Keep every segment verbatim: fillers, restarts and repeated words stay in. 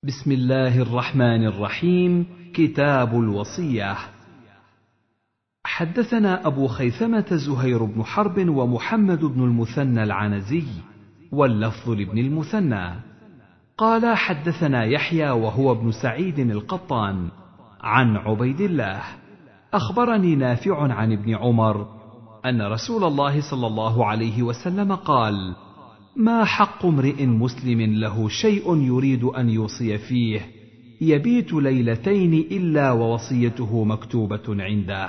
بسم الله الرحمن الرحيم. كتاب الوصية. حدثنا أبو خيثمة زهير بن حرب ومحمد بن المثنى العنزي، واللفظ لابن المثنى، قال حدثنا يحيى وهو ابن سعيد القطان عن عبيد الله أخبرني نافع عن ابن عمر أن رسول الله صلى الله عليه وسلم قال: ما حق امرئ مسلم له شيء يريد أن يوصي فيه يبيت ليلتين إلا ووصيته مكتوبة عنده.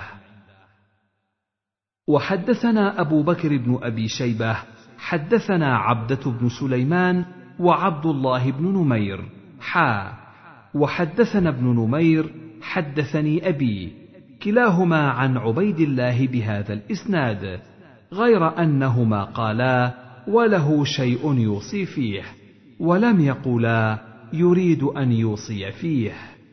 وحدثنا أبو بكر بن أبي شيبة حدثنا عبدة بن سليمان وعبد الله بن نمير حا وحدثنا ابن نمير حدثني أبي، كلاهما عن عبيد الله بهذا الإسناد، غير أنهما قالا: وله شيء يوصي فيه، ولم يقولا يريد أن يوصي فيه.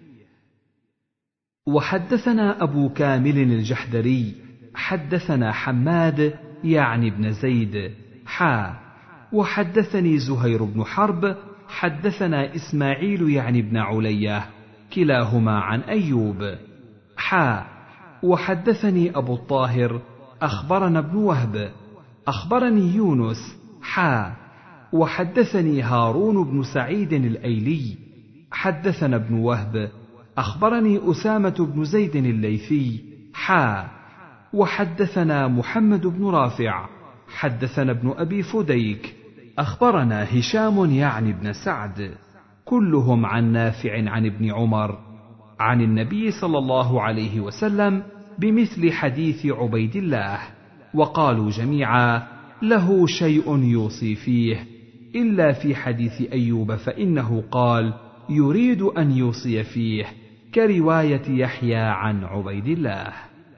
وحدثنا أبو كامل الجحدري حدثنا حماد يعني ابن زيد حا وحدثني زهير بن حرب حدثنا إسماعيل يعني ابن علية، كلاهما عن أيوب حا وحدثني أبو الطاهر أخبرنا ابن وهب أخبرني يونس حا وحدثني هارون بن سعيد الأيلي حدثنا ابن وهب أخبرني أسامة بن زيد الليثي حا وحدثنا محمد بن رافع حدثنا ابن أبي فديك أخبرنا هشام يعني ابن سعد، كلهم عن نافع عن ابن عمر عن النبي صلى الله عليه وسلم بمثل حديث عبيد الله، وقالوا جميعا: له شيء يوصي فيه، إلا في حديث أيوب فإنه قال: يريد أن يوصي فيه، كرواية يحيى عن عبيد الله.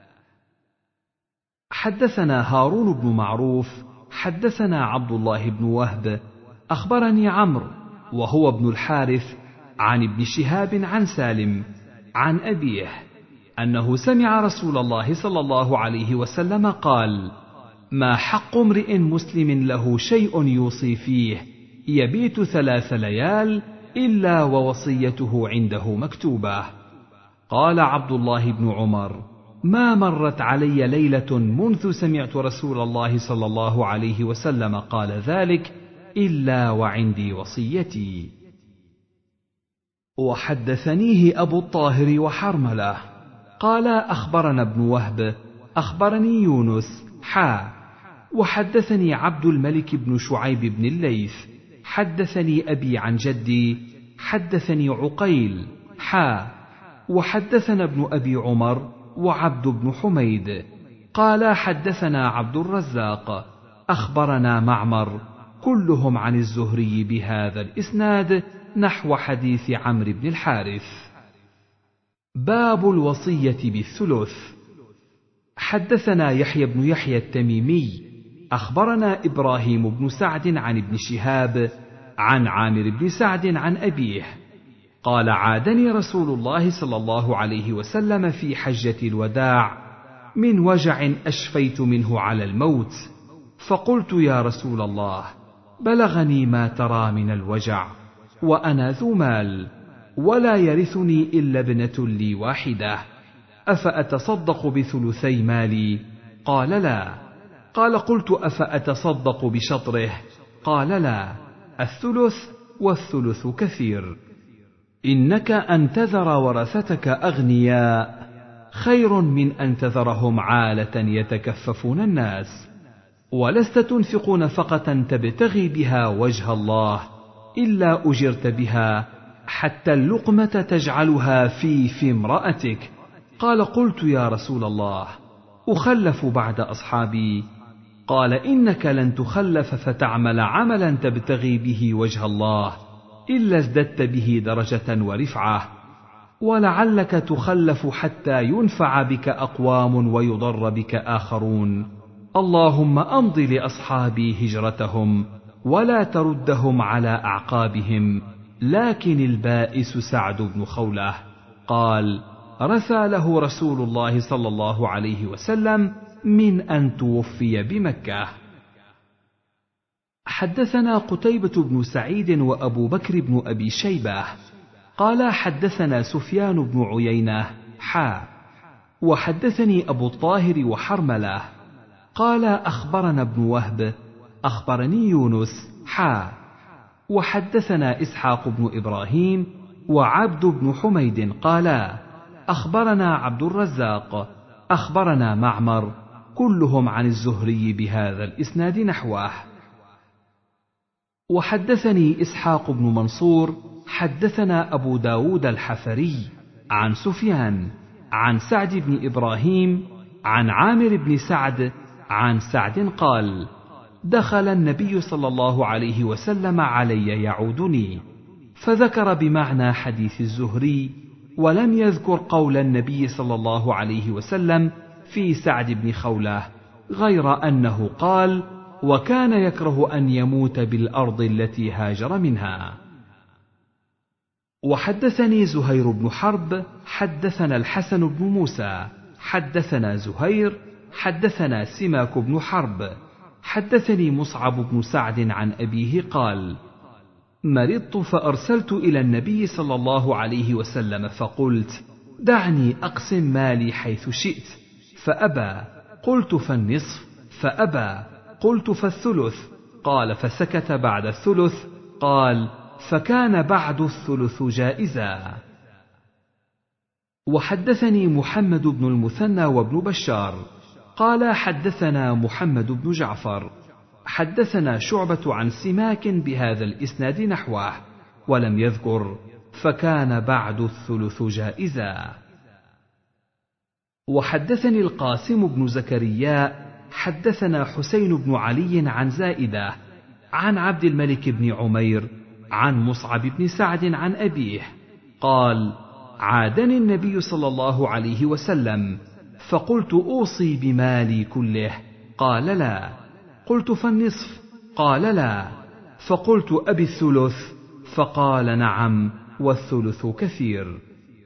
حدثنا هارون بن معروف حدثنا عبد الله بن وهب أخبرني عمرو وهو ابن الحارث عن ابن شهاب عن سالم عن أبيه أنه سمع رسول الله صلى الله عليه وسلم قال: ما حق امرئ مسلم له شيء يوصي فيه يبيت ثلاث ليال إلا ووصيته عنده مكتوبة. قال عبد الله بن عمر: ما مرت علي ليلة منذ سمعت رسول الله صلى الله عليه وسلم قال ذلك إلا وعندي وصيتي. وحدثنيه أبو الطاهر وحرملة قال أخبرنا ابن وهب أخبرني يونس حا وحدثني عبد الملك بن شعيب بن الليث حدثني أبي عن جدي حدثني عقيل حا وحدثنا ابن أبي عمر وعبد بن حميد قال حدثنا عبد الرزاق أخبرنا معمر، كلهم عن الزهري بهذا الإسناد نحو حديث عمرو بن الحارث. باب الوصية بالثلث. حدثنا يحيى بن يحيى التميمي أخبرنا إبراهيم بن سعد عن ابن شهاب عن عامر بن سعد عن أبيه قال: عادني رسول الله صلى الله عليه وسلم في حجة الوداع من وجع أشفيت منه على الموت، فقلت: يا رسول الله، بلغني ما ترى من الوجع، وأنا ذو مال ولا يرثني إلا ابنة لي واحدة، أفأتصدق بثلثي مالي؟ قال: لا. قال: قلت: أفأتصدق بشطره؟ قال: لا، الثلث، والثلث كثير. إنك أن تذر ورثتك أغنياء خير من أن تذرهم عالة يتكففون الناس، ولست تنفق نفقة تبتغي بها وجه الله إلا أجرت بها حتى اللقمة تجعلها في في امرأتك. قال: قلت: يا رسول الله، أخلف بعد أصحابي؟ قال: إنك لن تخلف فتعمل عملا تبتغي به وجه الله إلا ازددت به درجة ورفعة، ولعلك تخلف حتى ينفع بك أقوام ويضر بك آخرون. اللهم أمض لأصحابي هجرتهم ولا تردهم على أعقابهم. لكن البائس سعد بن خولة. قال: رثى له رسول الله صلى الله عليه وسلم من أن توفي بمكة. حدثنا قتيبة بن سعيد وأبو بكر بن أبي شيبة قال حدثنا سفيان بن عيينة حا وحدثني أبو الطاهر وحرملة قال أخبرنا ابن وهب أخبرني يونس حا وحدثنا إسحاق بن إبراهيم وعبد بن حميد قالا أخبرنا عبد الرزاق أخبرنا معمر كلهم عن الزهري بهذا الإسناد نحوه. وحدثني إسحاق بن منصور حدثنا أبو داود الحفري عن سفيان عن سعد بن إبراهيم عن عامر بن سعد عن سعد قال دخل النبي صلى الله عليه وسلم علي يعودني، فذكر بمعنى حديث الزهري ولم يذكر قول النبي صلى الله عليه وسلم في سعد بن خولة، غير أنه قال وكان يكره أن يموت بالأرض التي هاجر منها. وحدثني زهير بن حرب حدثنا الحسن بن موسى حدثنا زهير حدثنا سماك بن حرب حدثني مصعب بن سعد عن أبيه قال مرضت فأرسلت إلى النبي صلى الله عليه وسلم فقلت دعني أقسم مالي حيث شئت، فأبى، قلت فالنصف، فأبى، قلت فالثلث، قال فسكت بعد الثلث، قال فكان بعد الثلث جائزا. وحدثني محمد بن المثنى وابن بشار قال حدثنا محمد بن جعفر حدثنا شعبة عن سماك بهذا الإسناد نحوه ولم يذكر فكان بعد الثلث جائزا. وحدثني القاسم بن زكريا حدثنا حسين بن علي عن زائدة عن عبد الملك بن عمير عن مصعب بن سعد عن أبيه قال عادني النبي صلى الله عليه وسلم فقلت أوصي بمالي كله، قال لا، قلت فالنصف، قال لا، فقلت أبي الثلث، فقال نعم والثلث كثير.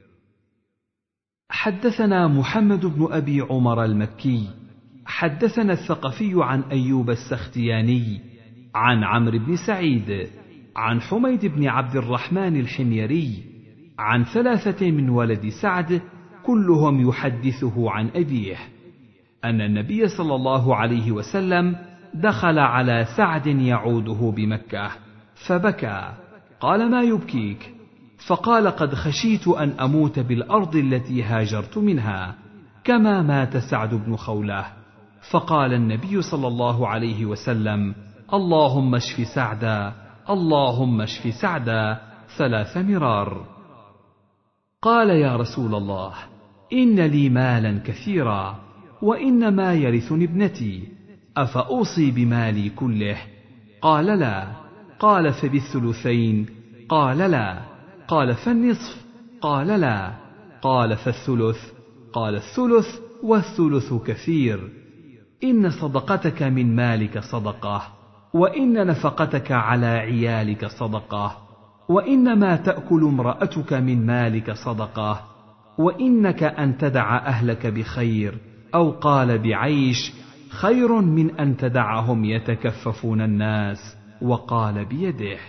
حدثنا محمد بن أبي عمر المكي حدثنا الثقفي عن أيوب السختياني عن عمرو بن سعيد عن حميد بن عبد الرحمن الحميري عن ثلاثة من ولد سعد كلهم يحدثه عن أبيه أن النبي صلى الله عليه وسلم دخل على سعد يعوده بمكة فبكى، قال ما يبكيك؟ فقال قد خشيت أن أموت بالأرض التي هاجرت منها كما مات سعد بن خولة. فقال النبي صلى الله عليه وسلم اللهم اشف سعدا، اللهم اشف سعدا ثلاث مرار. قال يا رسول الله إن لي مالا كثيرا وإنما يرثني ابنتي، أفأوصي بمالي كله؟ قال لا. قال فبالثلثين؟ قال لا. قال فالنصف؟ قال لا. قال فالثلث؟ قال الثلث والثلث كثير. إن صدقتك من مالك صدقة، وإن نفقتك على عيالك صدقة، وإنما تأكل امرأتك من مالك صدقة، وإنك أن تدع أهلك بخير أو قال بعيش خير من أن تدعهم يتكففون الناس، وقال بيده.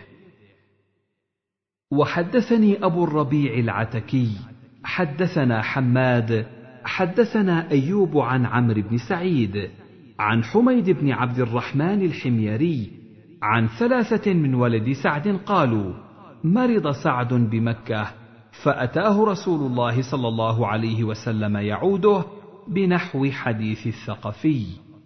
وحدثني أبو الربيع العتكي حدثنا حماد حدثنا أيوب عن عمرو بن سعيد عن حميد بن عبد الرحمن الحميري عن ثلاثة من ولد سعد قالوا مرض سعد بمكة فأتاه رسول الله صلى الله عليه وسلم يعوده بنحو حديث الثقفي.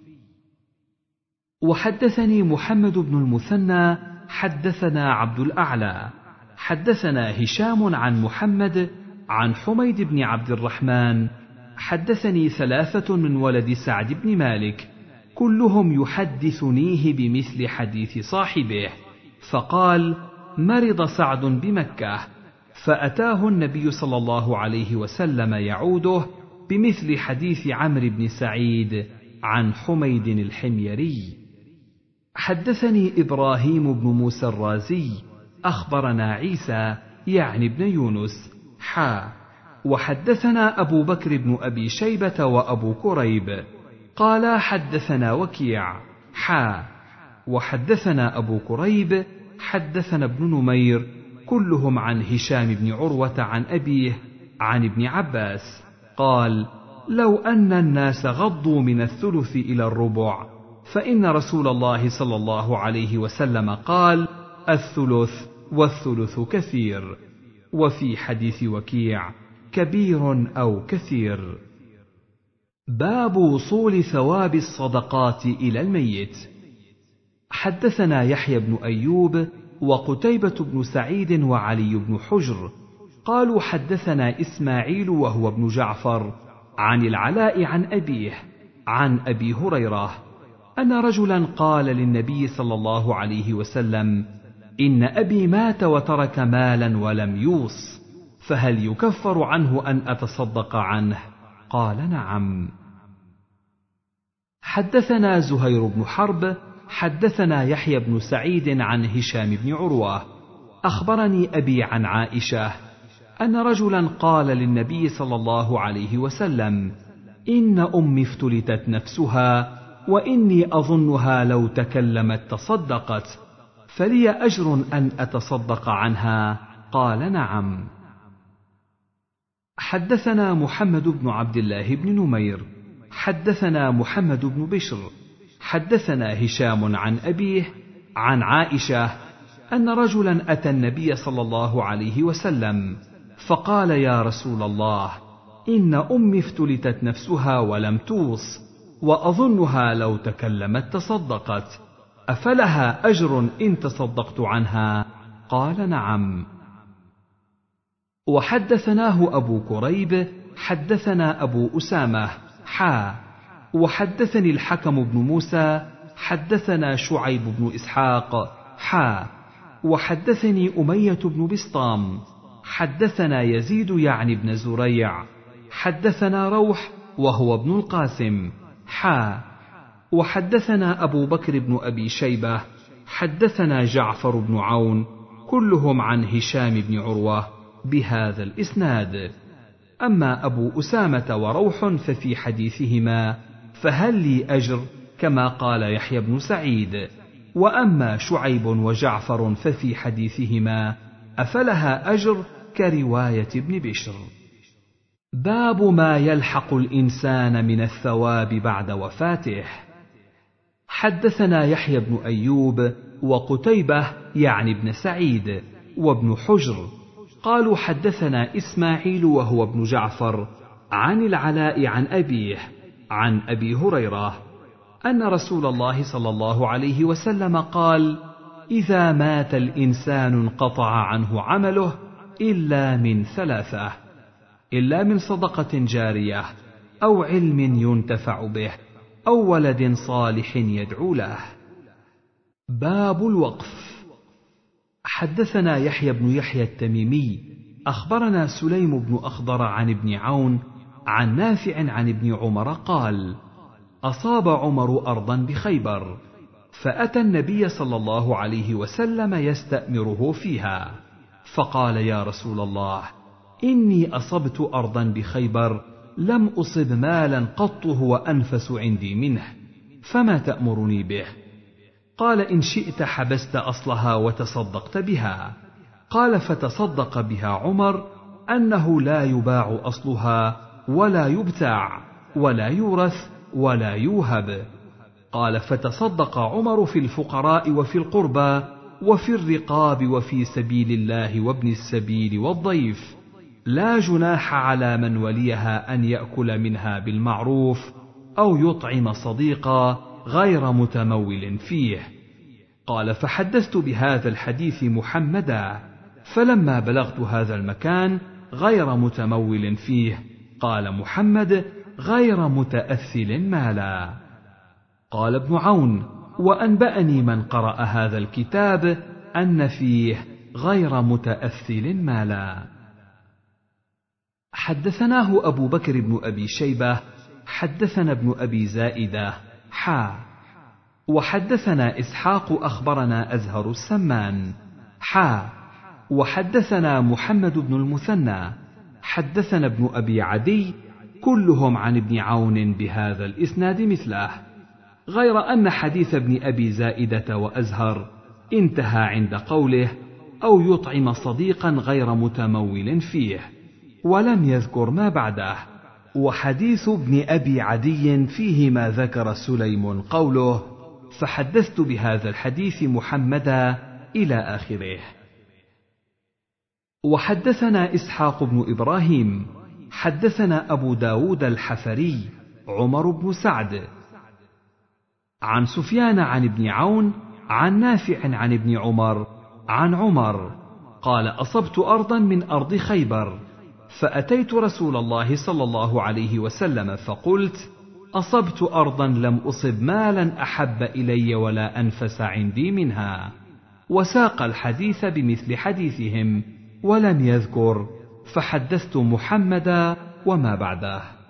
وحدثني محمد بن المثنى حدثنا عبد الأعلى حدثنا هشام عن محمد عن حميد بن عبد الرحمن حدثني ثلاثة من ولد سعد بن مالك كلهم يحدثنيه بمثل حديث صاحبه، فقال مرض سعد بمكة فأتاه النبي صلى الله عليه وسلم يعوده بمثل حديث عمرو بن سعيد عن حميد الحميري. حدثني إبراهيم بن موسى الرازي أخبرنا عيسى يعني ابن يونس حا وحدثنا أبو بكر بن أبي شيبة وأبو كريب قال حدثنا وكيع حا وحدثنا أبو كريب حدثنا ابن نمير كلهم عن هشام بن عروة عن أبيه عن ابن عباس قال: لو أن الناس غضوا من الثلث إلى الربع، فإن رسول الله صلى الله عليه وسلم قال: الثلث والثلث كثير. وفي حديث وكيع: كبير أو كثير. باب وصول ثواب الصدقات إلى الميت. حدثنا يحيى بن أيوب وقتيبة بن سعيد وعلي بن حجر قالوا حدثنا إسماعيل وهو ابن جعفر عن العلاء عن أبيه عن أبي هريرة أن رجلا قال للنبي صلى الله عليه وسلم: إن أبي مات وترك مالا ولم يوص، فهل يكفر عنه أن أتصدق عنه؟ قال: نعم. حدثنا زهير بن حرب حدثنا يحيى بن سعيد عن هشام بن عروة أخبرني أبي عن عائشة أن رجلا قال للنبي صلى الله عليه وسلم: إن أمي افتلتت نفسها وإني أظنها لو تكلمت تصدقت، فلي أجر أن أتصدق عنها؟ قال: نعم. حدثنا محمد بن عبد الله بن نمير حدثنا محمد بن بشر حدثنا هشام عن أبيه عن عائشة أن رجلا أتى النبي صلى الله عليه وسلم فقال: يا رسول الله، إن أمي افتلتت نفسها ولم توص، وأظنها لو تكلمت تصدقت، أفلها أجر إن تصدقت عنها؟ قال: نعم. وحدثناه أبو كريب حدثنا أبو أسامة حا وحدثني الحكم بن موسى حدثنا شعيب بن إسحاق حا وحدثني أمية بن بسطام حدثنا يزيد يعني بن زريع حدثنا روح وهو ابن القاسم حا وحدثنا أبو بكر بن أبي شيبة حدثنا جعفر بن عون كلهم عن هشام بن عروة بهذا الإسناد. أما أبو أسامة وروح ففي حديثهما فهل لي أجر كما قال يحيى بن سعيد، وأما شعيب وجعفر ففي حديثهما أفلها أجر كرواية ابن بشر. باب ما يلحق الإنسان من الثواب بعد وفاته. حدثنا يحيى بن أيوب وقتيبة يعني ابن سعيد وابن حجر قالوا حدثنا إسماعيل وهو ابن جعفر عن العلاء عن أبيه عن أبي هريرة أن رسول الله صلى الله عليه وسلم قال: إذا مات الإنسان انقطع عنه عمله إلا من ثلاثة: إلا من صدقة جارية أو علم ينتفع به أو ولد صالح يدعو له. باب الوقف. حدثنا يحيى بن يحيى التميمي أخبرنا سليم بن أخضر عن ابن عون عن نافع عن ابن عمر قال: أصاب عمر أرضا بخيبر، فأتى النبي صلى الله عليه وسلم يستأمره فيها، فقال: يا رسول الله، إني أصبت أرضا بخيبر لم أصب مالا قط هو أنفس عندي منه، فما تأمرني به؟ قال: إن شئت حبست أصلها وتصدقت بها. قال: فتصدق بها عمر أنه لا يباع أصلها ولا يبتاع ولا يورث ولا يوهب. قال: فتصدق عمر في الفقراء وفي القربى وفي الرقاب وفي سبيل الله وابن السبيل والضيف، لا جناح على من وليها أن يأكل منها بالمعروف أو يطعم صديقا غير متمول فيه. قال: فحدثت بهذا الحديث محمدا، فلما بلغت هذا المكان غير متمول فيه، قال محمد: غير متأثل مالا. قال ابن عون: وأنبأني من قرأ هذا الكتاب أن فيه غير متأثل مالا. حدثناه أبو بكر بن أبي شيبة حدثنا ابن أبي زائدة حا وحدثنا إسحاق أخبرنا أزهر السمان حا وحدثنا محمد بن المثنى حدثنا ابن أبي عدي كلهم عن ابن عون بهذا الإسناد مثله، غير أن حديث ابن أبي زائدة وأزهر انتهى عند قوله: أو يطعم صديقا غير متمول فيه، ولم يذكر ما بعده. وحديث ابن أبي عدي فيه ما ذكر سليم قوله: فحدثت بهذا الحديث محمدا إلى آخره. وحدثنا إسحاق بن إبراهيم حدثنا أبو داود الحفري عمر بن سعد عن سفيان عن ابن عون عن نافع عن ابن عمر عن عمر قال: أصبت أرضا من أرض خيبر، فأتيت رسول الله صلى الله عليه وسلم فقلت: أصبت أرضا لم أصب مالا أحب إلي ولا أنفس عندي منها. وساق الحديث بمثل حديثهم ولم يذكر، فحدثت محمدا وما بعده.